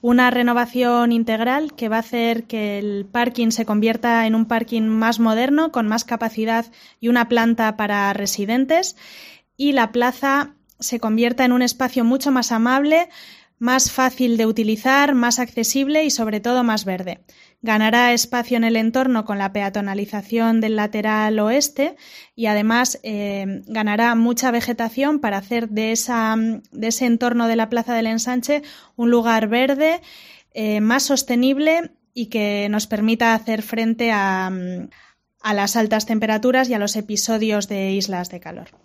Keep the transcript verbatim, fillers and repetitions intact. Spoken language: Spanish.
una renovación integral que va a hacer que el parking se convierta en un parking más moderno, con más capacidad y una planta para residentes, y la plaza se convierta en un espacio mucho más amable, más fácil de utilizar, más accesible y sobre todo más verde. Ganará espacio en el entorno con la peatonalización del lateral oeste y además eh, ganará mucha vegetación para hacer de, esa, de ese entorno de la Plaza del Ensanche un lugar verde, eh, más sostenible y que nos permita hacer frente a, a las altas temperaturas y a los episodios de islas de calor.